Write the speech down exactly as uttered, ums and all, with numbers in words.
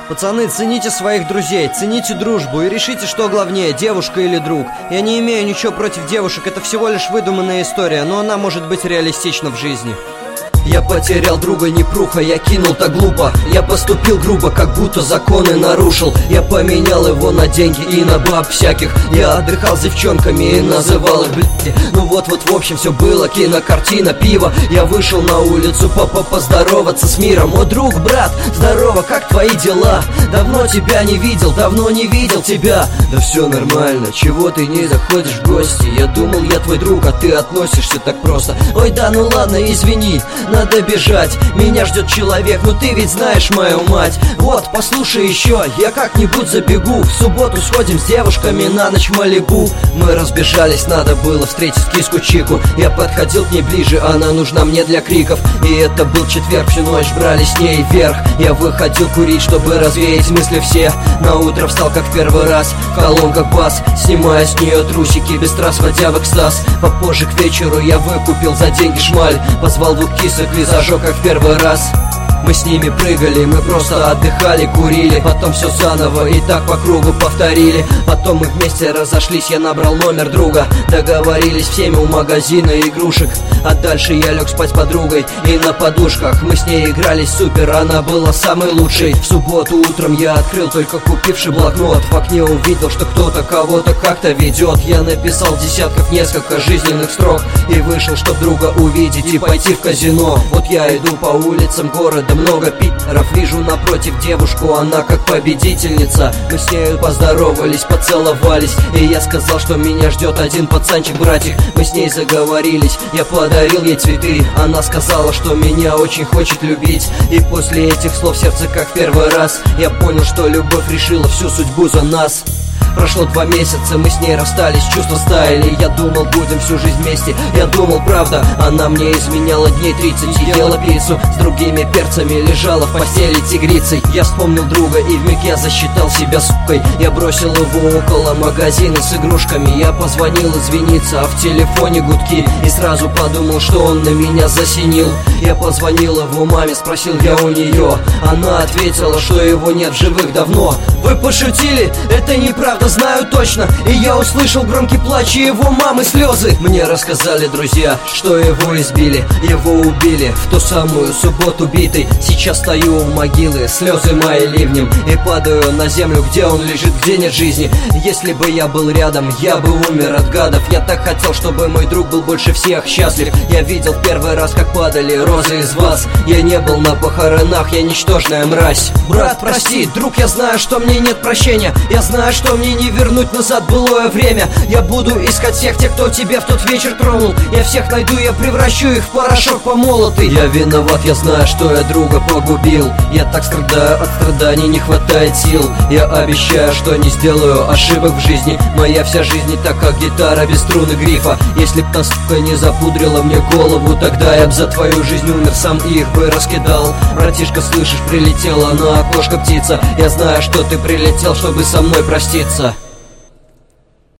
Пацаны, цените своих друзей, цените дружбу и решите, что главнее, девушка или друг. Я не имею ничего против девушек, это всего лишь выдуманная история, но она может быть реалистична в жизни. Я потерял друга непруха, я кинул так глупо. Я поступил грубо, как будто законы нарушил. Я поменял его на деньги и на баб всяких. Я отдыхал с девчонками и называл их блядь. Ну вот-вот, в общем, все было, кинокартина, пиво. Я вышел на улицу по-по поздороваться с миром. О, друг, брат, здорово, как твои дела? Давно тебя не видел, давно не видел тебя. Да все нормально, чего ты не заходишь в гости? Я думал, я твой друг, а ты относишься так просто. Ой, да ну ладно, извини, надо бежать, меня ждет человек, ну ты ведь знаешь мою мать. Вот, послушай еще, я как-нибудь забегу. В субботу сходим с девушками на ночь в Малибу. Мы разбежались, надо было встретить киску Чику. Я подходил к ней ближе, она нужна мне для криков. И это был четверг, всю ночь брали с ней вверх. Я выходил курить, чтобы развеять мысли все. На утро встал как в первый раз, в колонках бас, снимая с нее трусики, без трасс вводя в экстаз. Попозже к вечеру я выкупил за деньги шмаль. Позвал двух кисок и зажег как в первый раз. Мы с ними прыгали, мы просто отдыхали, курили. Потом все заново и так по кругу повторили. Потом мы вместе разошлись, я набрал номер друга. Договорились всеми у магазина игрушек. А дальше я лег спать с подругой и на подушках. Мы с ней играли супер, она была самой лучшей. В субботу утром я открыл только купивший блокнот. В окне увидел, что кто-то кого-то как-то ведет. Я написал десятков несколько жизненных строк и вышел, чтоб друга увидеть и пойти в казино. Вот я иду по улицам города, много питеров, вижу напротив девушку, она как победительница. Мы с нею поздоровались, поцеловались, и я сказал, что меня ждет один пацанчик, братик. Мы с ней заговорились, я подарил ей цветы. Она сказала, что меня очень хочет любить. И после этих слов сердце как в первый раз я понял, что любовь решила всю судьбу за нас. Прошло два месяца, мы с ней расстались, чувства стаяли. Я думал, будем всю жизнь вместе, я думал, правда. Она мне изменяла дней тридцать, ела пиццу с другими перцами, лежала в постели тигрицей. Я вспомнил друга и вмиг я засчитал себя сукой. Я бросил его около магазина с игрушками. Я позвонил извиниться, а в телефоне гудки. И сразу подумал, что он на меня засинил. Я позвонил его маме, спросил я у нее. Она ответила, что его нет в живых давно. Вы пошутили? Это неправда, знаю точно. И я услышал громкий плач и его мамы слезы. Мне рассказали друзья, что его избили, его убили в ту самую субботу битый. Сейчас стою у могилы, слезы мои ливнем, и падаю на землю, где он лежит, где нет жизни. Если бы я был рядом, я бы умер от гадов. Я так хотел, чтобы мой друг был больше всех счастлив. Я видел в первый раз, как падали розы из вас. Я не был на похоронах, я ничтожная мразь. Брат, прости, друг, я знаю, что мне нет прощения. Я знаю, что мне не вернуть назад былое время. Я буду искать всех тех, кто тебя в тот вечер тронул. Я всех найду, я превращу их в порошок помолотый. Я виноват, я знаю, что я друга погубил. Я так страдаю, от страданий не хватает сил. Я обещаю, что не сделаю ошибок в жизни. Моя вся жизнь не так, как гитара без струн и грифа. Если б та сука не запудрила мне голову, тогда я б за твою жизнь умер сам и их бы раскидал. Братишка, слышишь, прилетела на окошко птица. Я знаю, что ты прилетел, чтобы со мной проститься.